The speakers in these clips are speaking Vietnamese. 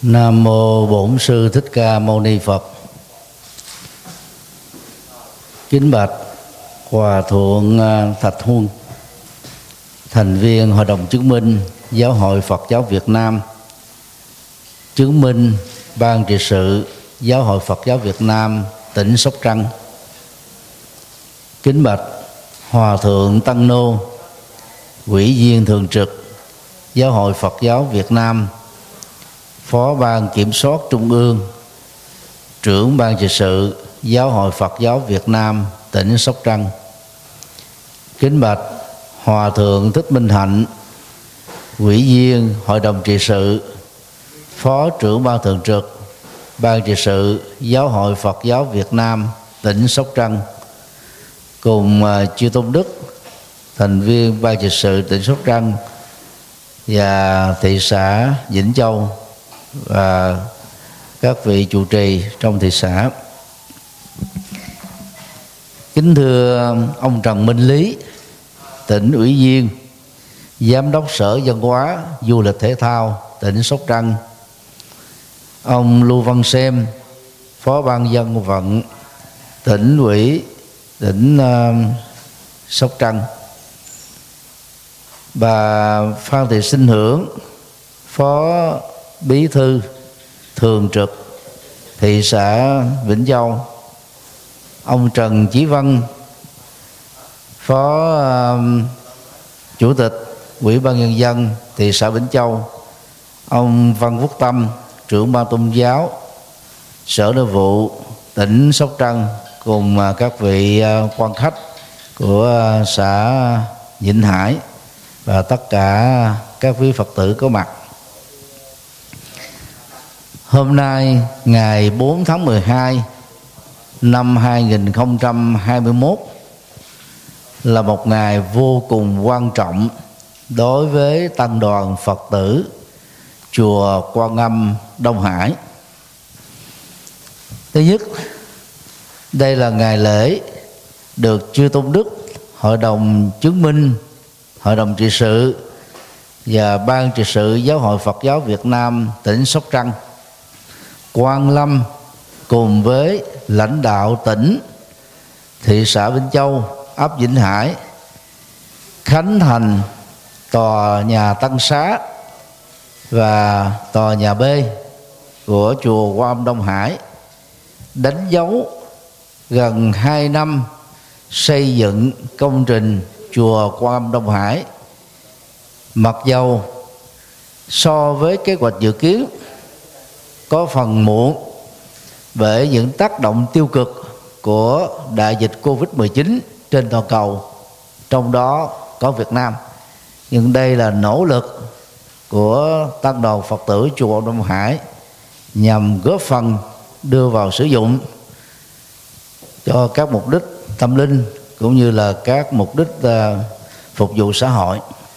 Nam mô Bổn Sư Thích Ca Mâu Ni Phật. Kính bạch Hòa thượng Thạch Huân, thành viên Hội đồng chứng minh Giáo hội Phật giáo Việt Nam, chứng minh Ban trị sự Giáo hội Phật giáo Việt Nam tỉnh Sóc Trăng. Kính bạch Hòa thượng Tăng Nô, Ủy viên thường trực Giáo hội Phật giáo Việt Nam, Phó Ban Kiểm soát Trung ương, trưởng Ban trị sự Giáo hội Phật giáo Việt Nam tỉnh Sóc Trăng. Kính bạch Hòa thượng Thích Minh Hạnh, Ủy viên Hội đồng trị sự, Phó trưởng Ban thường trực Ban trị sự Giáo hội Phật giáo Việt Nam tỉnh Sóc Trăng, cùng chư tôn đức, thành viên Ban trị sự tỉnh Sóc Trăng và thị xã Vĩnh Châu và các vị trụ trì trong thị xã. Kính thưa ông Trần Minh Lý, tỉnh ủy viên, giám đốc Sở Văn hóa Du lịch Thể thao tỉnh Sóc Trăng. Ông Lưu Văn Xem, Phó Ban dân vận tỉnh ủy tỉnh Sóc Trăng. Bà Phan Thị Sinh Hưởng, Phó Bí thư thường trực thị xã Vĩnh Châu. Ông Trần Chí Văn, Phó Chủ tịch Ủy ban nhân dân thị xã Vĩnh Châu. Ông Văn Quốc Tâm, trưởng ban tôn giáo Sở Nội vụ tỉnh Sóc Trăng, cùng các vị quan khách của xã Vĩnh Hải và tất cả các quý Phật tử có mặt. Hôm nay ngày 4 tháng 12 năm 2021 là một ngày vô cùng quan trọng đối với tăng đoàn Phật tử chùa Quan Âm Đông Hải. Thứ nhất, đây là ngày lễ được chư tôn đức, Hội đồng chứng minh, Hội đồng trị sự và Ban trị sự Giáo hội Phật giáo Việt Nam tỉnh Sóc Trăng quan lâm cùng với lãnh đạo tỉnh, thị xã Vĩnh Châu, ấp Vĩnh Hải khánh thành tòa nhà Tăng Xá và tòa nhà B của chùa Quan Âm Đông Hải, đánh dấu gần 2 năm xây dựng công trình chùa Quan Âm Đông Hải. Mặc dầu so với kế hoạch dự kiến có phần muộn bởi những tác động tiêu cực của đại dịch Covid-19 trên toàn cầu, trong đó có Việt Nam, nhưng đây là nỗ lực của tăng đoàn Phật tử chùa Quan Âm Đông Hải nhằm góp phần đưa vào sử dụng cho các mục đích tâm linh cũng như là các mục đích phục vụ xã hội.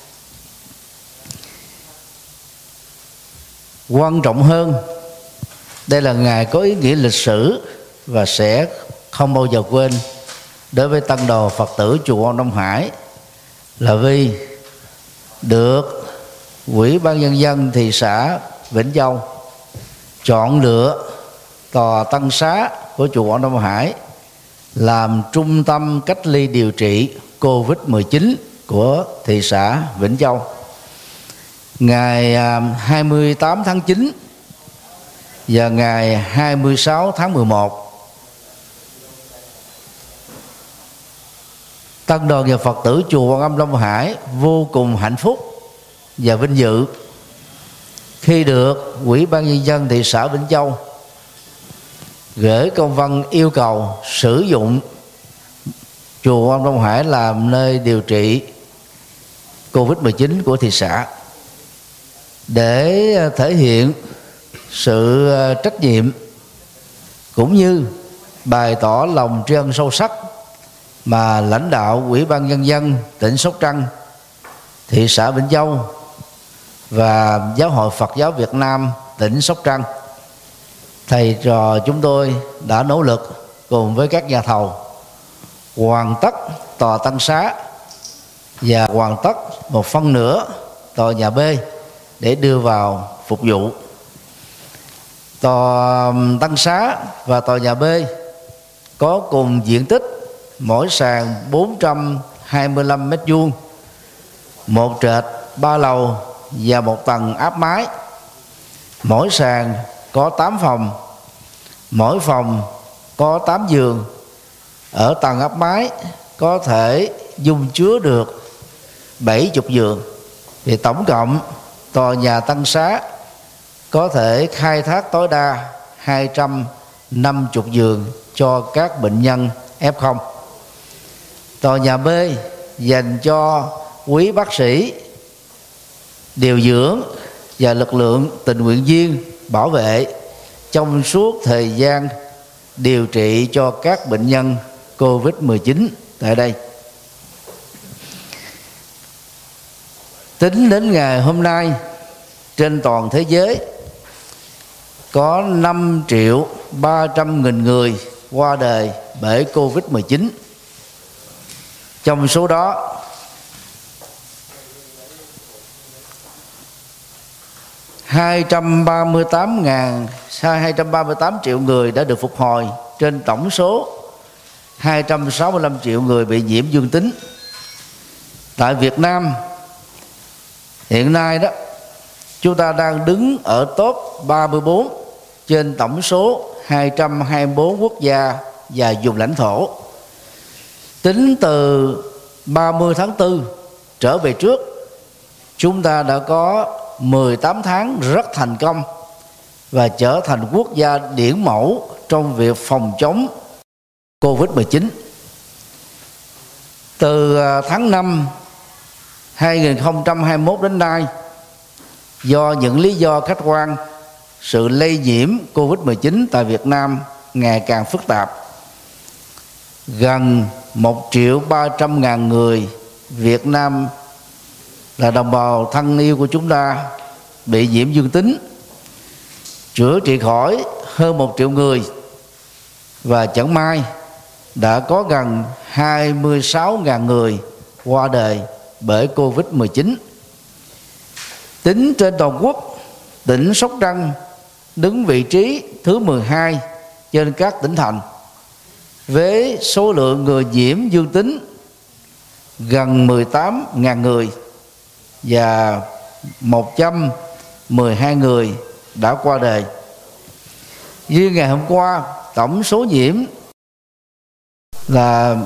Quan trọng hơn, đây là ngày có ý nghĩa lịch sử và sẽ không bao giờ quên đối với tăng đoàn Phật tử chùa Quan Âm Đông Hải, là vì được Ủy ban nhân dân thị xã Vĩnh Châu chọn lựa tòa Tăng Xá của chùa Quan Âm Đông Hải làm trung tâm cách ly điều trị Covid-19 của thị xã Vĩnh Châu. Ngày 28 tháng 9 và ngày 26 tháng 11, tăng đoàn và Phật tử chùa Quan Âm Đông Hải vô cùng hạnh phúc và vinh dự khi được Ủy ban nhân dân thị xã Vĩnh Châu gửi công văn yêu cầu sử dụng chùa Quan Âm Đông Hải làm nơi điều trị Covid-19 của thị xã, để thể hiện sự trách nhiệm cũng như bày tỏ lòng tri ân sâu sắc mà lãnh đạo Ủy ban nhân dân tỉnh Sóc Trăng, thị xã Vĩnh Châu và Giáo hội Phật giáo Việt Nam tỉnh Sóc Trăng, thầy trò chúng tôi đã nỗ lực cùng với các nhà thầu hoàn tất tòa Tăng Xá và hoàn tất một phân nửa tòa nhà B để đưa vào phục vụ. Tòa Tăng Xá và tòa nhà B có cùng diện tích, mỗi sàn 425 m², một trệt 3 lầu và một tầng áp mái. Mỗi sàn có 8 phòng, mỗi phòng có 8 giường. Ở tầng áp mái có thể dung chứa được 70 giường. Thì tổng cộng tòa nhà Tăng Xá có thể khai thác tối đa 250 giường cho các bệnh nhân F0. Tòa nhà B dành cho quý bác sĩ, điều dưỡng và lực lượng tình nguyện viên bảo vệ trong suốt thời gian điều trị cho các bệnh nhân COVID-19 tại đây. Tính đến ngày hôm nay, trên toàn thế giới có 5.300.000 người qua đời bởi COVID-19. Trong số đó, 238 triệu người đã được phục hồi trên tổng số 265 triệu người bị nhiễm dương tính. Tại Việt Nam hiện nay đó, chúng ta đang đứng ở top 34 trên tổng số 224 quốc gia và vùng lãnh thổ. Tính từ 30 tháng 4 trở về trước, chúng ta đã có 18 tháng rất thành công và trở thành quốc gia điển mẫu trong việc phòng chống COVID-19. Từ tháng 5 2021 đến nay, do những lý do khách quan, sự lây nhiễm COVID-19 tại Việt Nam ngày càng phức tạp. Gần 1.300.000 người Việt Nam là đồng bào thân yêu của chúng ta bị nhiễm dương tính, chữa trị khỏi hơn 1 triệu người, và chẳng may đã có gần 26.000 người qua đời bởi COVID-19. Tính trên toàn quốc, tỉnh Sóc Trăng đứng vị trí thứ 12 trên các tỉnh thành với số lượng người nhiễm dương tính gần 18.000 người và 112 người đã qua đời. Riêng ngày hôm qua, tổng số nhiễm là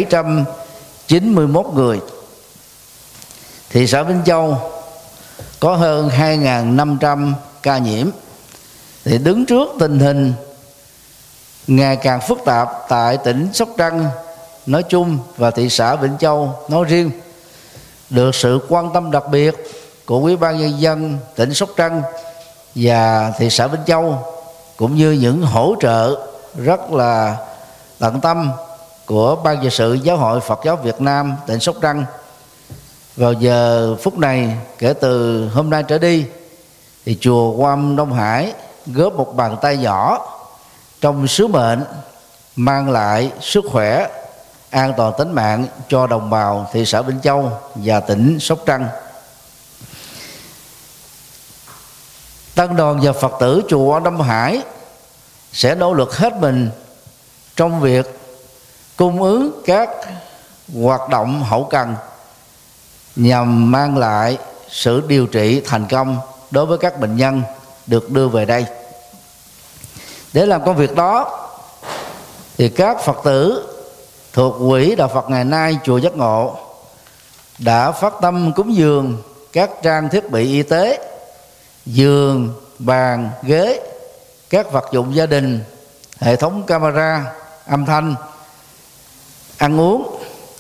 791 người. Thị xã Vĩnh Châu có hơn 2.500 ca nhiễm. Thì đứng trước tình hình ngày càng phức tạp tại tỉnh Sóc Trăng nói chung và thị xã Vĩnh Châu nói riêng, được sự quan tâm đặc biệt của Ủy ban Nhân dân tỉnh Sóc Trăng và thị xã Vĩnh Châu, cũng như những hỗ trợ rất là tận tâm của Ban Trị sự Giáo hội Phật giáo Việt Nam tỉnh Sóc Trăng, vào giờ phút này, kể từ hôm nay trở đi, thì chùa Quan Âm Đông Hải góp một bàn tay nhỏ trong sứ mệnh mang lại sức khỏe, an toàn tính mạng cho đồng bào thị xã Vĩnh Châu và tỉnh Sóc Trăng. Tăng đoàn và Phật tử chùa Quan Âm Đông Hải sẽ nỗ lực hết mình trong việc cung ứng các hoạt động hậu cần nhằm mang lại sự điều trị thành công đối với các bệnh nhân được đưa về đây. Để làm công việc đó, thì các Phật tử thuộc Quỹ Đạo Phật Ngày Nay chùa Giác Ngộ đã phát tâm cúng dường các trang thiết bị y tế, giường, bàn, ghế, các vật dụng gia đình, hệ thống camera, âm thanh, ăn uống,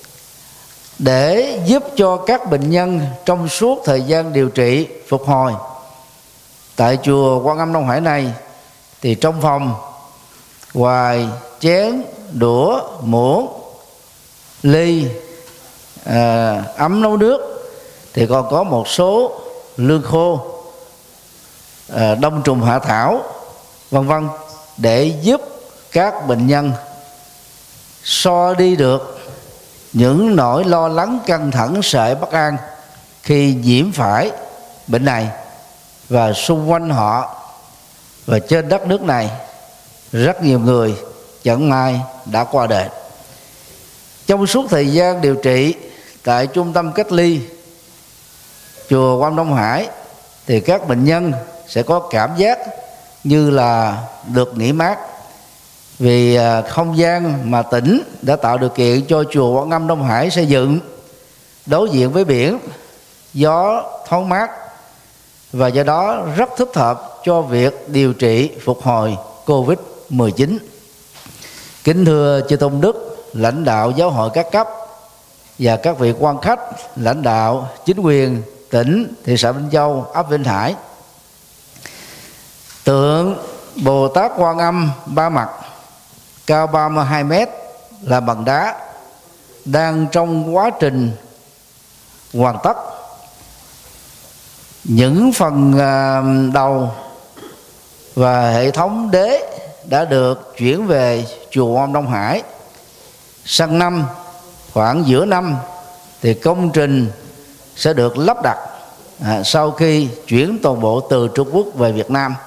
để giúp cho các bệnh nhân trong suốt thời gian điều trị phục hồi. Tại chùa Quan Âm Đông Hải này thì trong phòng, ngoài chén, đũa, muỗng, ly, ấm nấu nước, thì còn có một số lương khô, đông trùng hạ thảo, vân vân, để giúp các bệnh nhân xóa đi được những nỗi lo lắng, căng thẳng, sợ bất an khi nhiễm phải bệnh này, và xung quanh họ và trên đất nước này rất nhiều người chẳng may đã qua đời. Trong suốt thời gian điều trị tại trung tâm cách ly chùa Quan Đông Hải thì các bệnh nhân sẽ có cảm giác như là được nghỉ mát, vì không gian mà tỉnh đã tạo điều kiện cho chùa Quan Âm Đông Hải xây dựng đối diện với biển, gió thoáng mát, và do đó rất thích hợp cho việc điều trị phục hồi Covid-19. Kính thưa chư tôn đức, lãnh đạo giáo hội các cấp và các vị quan khách, lãnh đạo chính quyền tỉnh, thị xã Vĩnh Châu, ấp Vĩnh Hải, tượng Bồ Tát Quan Âm ba mặt cao 32 mét là bằng đá đang trong quá trình hoàn tất. Những phần đầu và hệ thống đế đã được chuyển về chùa Quan Âm Đông Hải. Sang năm, khoảng giữa năm thì công trình sẽ được lắp đặt sau khi chuyển toàn bộ từ Trung Quốc về Việt Nam.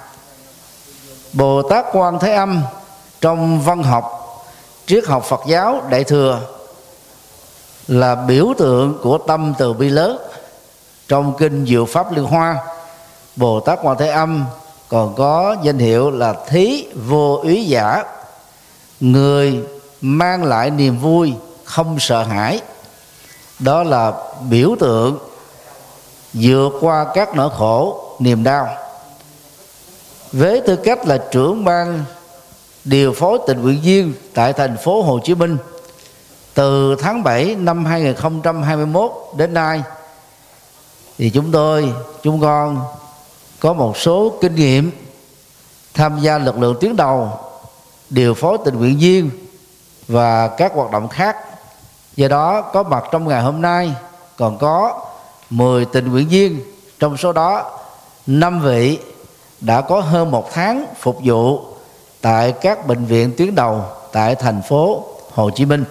Bồ Tát Quan Thế Âm trong văn học, triết học Phật giáo Đại thừa là biểu tượng của tâm từ bi lớn. Trong kinh Diệu Pháp Liên Hoa, Bồ Tát Quan Thế Âm còn có danh hiệu là Thí Vô Úy Giả, người mang lại niềm vui không sợ hãi. Đó là biểu tượng vượt qua các nỗi khổ, niềm đau. Với tư cách là trưởng ban điều phối tình nguyện viên tại thành phố Hồ Chí Minh, từ tháng 7 năm 2021 đến nay, thì chúng con có một số kinh nghiệm tham gia lực lượng tuyến đầu, điều phối tình nguyện viên và các hoạt động khác. Do đó có mặt trong ngày hôm nay còn có 10 tình nguyện viên, trong số đó 5 vị đã có hơn 1 tháng phục vụ tại các bệnh viện tuyến đầu tại thành phố Hồ Chí Minh.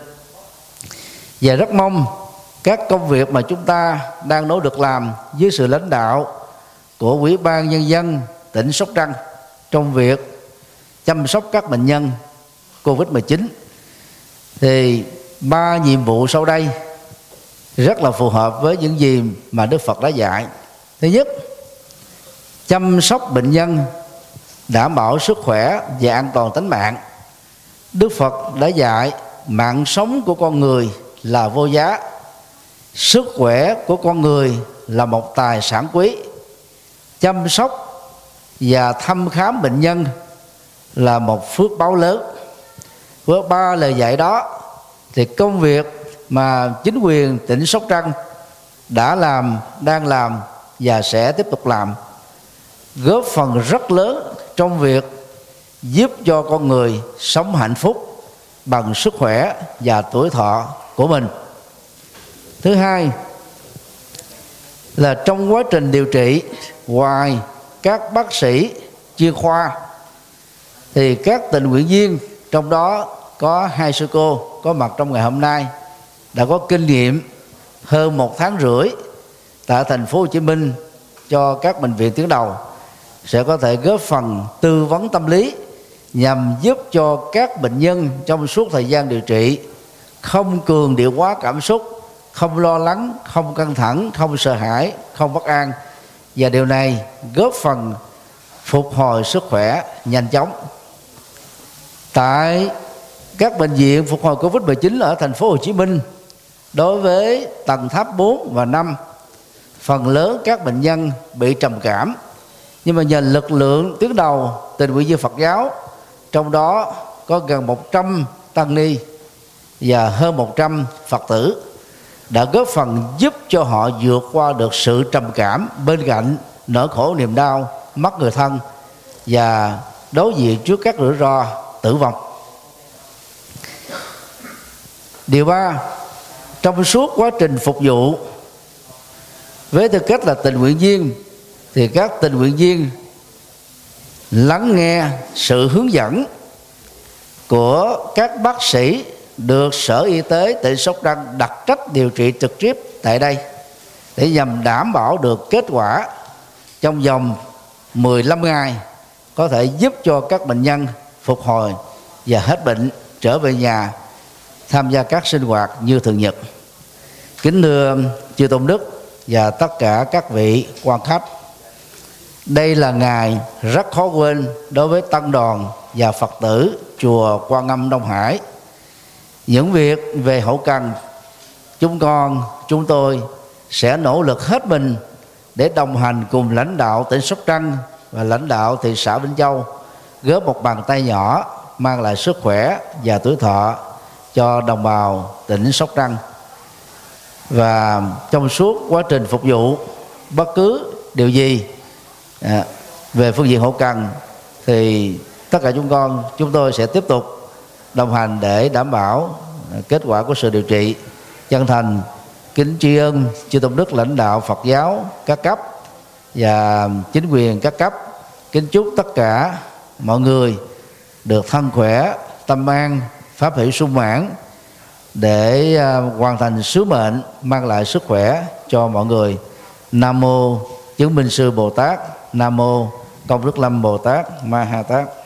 Và rất mong các công việc mà chúng ta đang nỗ lực làm dưới sự lãnh đạo của Ủy ban Nhân dân tỉnh Sóc Trăng trong việc chăm sóc các bệnh nhân Covid-19, thì 3 nhiệm vụ sau đây rất là phù hợp với những gì mà Đức Phật đã dạy. Thứ nhất, chăm sóc bệnh nhân, đảm bảo sức khỏe và an toàn tính mạng. Đức Phật đã dạy mạng sống của con người là vô giá, sức khỏe của con người là một tài sản quý. Chăm sóc và thăm khám bệnh nhân là một phước báo lớn. Với 3 lời dạy đó thì công việc mà chính quyền tỉnh Sóc Trăng đã làm, đang làm và sẽ tiếp tục làm góp phần rất lớn trong việc giúp cho con người sống hạnh phúc bằng sức khỏe và tuổi thọ của mình. Thứ hai là trong quá trình điều trị, ngoài các bác sĩ chuyên khoa thì các tình nguyện viên, trong đó có 2 sư cô có mặt trong ngày hôm nay, đã có kinh nghiệm hơn 1 tháng rưỡi tại thành phố Hồ Chí Minh cho các bệnh viện tuyến đầu, sẽ có thể góp phần tư vấn tâm lý nhằm giúp cho các bệnh nhân trong suốt thời gian điều trị không cường điệu quá cảm xúc, không lo lắng, không căng thẳng, không sợ hãi, không bất an, và điều này góp phần phục hồi sức khỏe nhanh chóng. Tại các bệnh viện phục hồi Covid-19 ở thành phố Hồ Chí Minh, đối với tầng tháp 4 và 5, phần lớn các bệnh nhân bị trầm cảm, nhưng mà nhờ lực lượng tuyến đầu tình nguyện viên Phật giáo, trong đó có gần 100 tăng ni và hơn 100 Phật tử, đã góp phần giúp cho họ vượt qua được sự trầm cảm bên cạnh nỗi khổ niềm đau mất người thân và đối diện trước các rủi ro tử vong. Điều 3, trong suốt quá trình phục vụ với tư cách là tình nguyện viên thì các tình nguyện viên lắng nghe sự hướng dẫn của các bác sĩ được Sở Y tế tỉnh Sóc Trăng đặt trách điều trị trực tiếp tại đây, để nhằm đảm bảo được kết quả trong vòng 15 ngày có thể giúp cho các bệnh nhân phục hồi và hết bệnh, trở về nhà tham gia các sinh hoạt như thường nhật. Kính thưa chư tôn đức và tất cả các vị quan khách, đây là ngày rất khó quên đối với tăng đoàn và Phật tử chùa Quan Âm Đông Hải. Những việc về hậu cần, chúng tôi sẽ nỗ lực hết mình để đồng hành cùng lãnh đạo tỉnh Sóc Trăng và lãnh đạo thị xã Vĩnh Châu, góp một bàn tay nhỏ mang lại sức khỏe và tuổi thọ cho đồng bào tỉnh Sóc Trăng. Và trong suốt quá trình phục vụ bất cứ điều gì về phương diện hậu cần thì tất cả chúng tôi sẽ tiếp tục đồng hành để đảm bảo kết quả của sự điều trị. Chân thành kính tri ân chư tôn đức lãnh đạo Phật giáo các cấp và chính quyền các cấp. Kính chúc tất cả mọi người được thân khỏe, tâm an, pháp hỷ sung mãn để hoàn thành sứ mệnh mang lại sức khỏe cho mọi người. Nam mô Chứng Minh Sư Bồ Tát, Nam mô Công Đức Lâm Bồ Tát Ma Ha Tát.